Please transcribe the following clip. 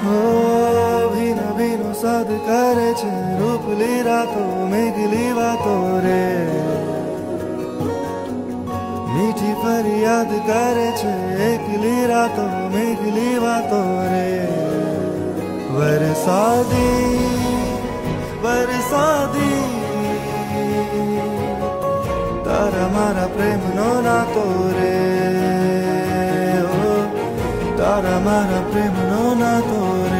હો ભીનો ભીનો સાદ કરે છે રૂપલી રાતો મેઘલી વાતો રે મીઠી ફરિયાદ કરે છે એકલી રાતો મેઘલી વાતો રે વરસાદી વરસાદી તારા મારા પ્રેમનો નાતો રે તારા મારા પ્રેમનો નાતો રે